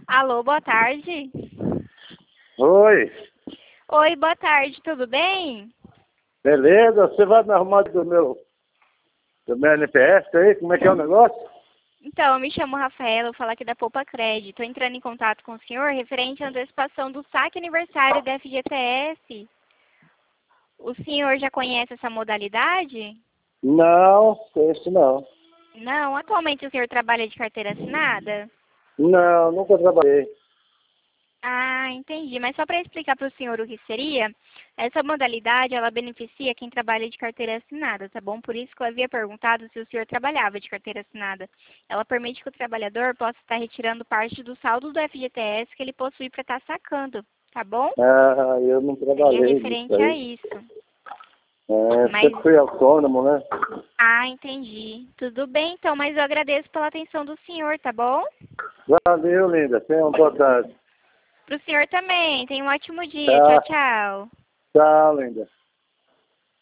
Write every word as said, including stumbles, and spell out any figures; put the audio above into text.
Alô, boa tarde. Oi, Oi, boa tarde, tudo bem? beleza? Você vai me arrumar do meu, do meu N P S aí? Como é que é o negócio? Então, eu me chamo Rafaela, eu falo aqui da Poupa Crédito. Estou entrando em contato com o senhor referente à antecipação do saque aniversário da F G T S. O senhor já conhece essa modalidade? Não, esse não. Não, atualmente o senhor trabalha de carteira assinada? Não, nunca trabalhei. Ah, entendi. Mas só para explicar para o senhor o que seria, essa modalidade, ela beneficia quem trabalha de carteira assinada, tá bom? Por isso que eu havia perguntado se o senhor trabalhava de carteira assinada. Ela permite que o trabalhador possa estar retirando parte do saldo do F G T S que ele possui para estar sacando, tá bom? Ah, eu não Seria trabalhei nisso referente a aí. isso. É, Mas, sempre fui autônomo, né? ah, entendi. Tudo bem, então, mas eu agradeço pela atenção do senhor, tá bom? Valeu, linda. Tenha uma boa tarde. Para o senhor também. Tenha um ótimo dia. Tchau, Tá, tchau. tchau, linda.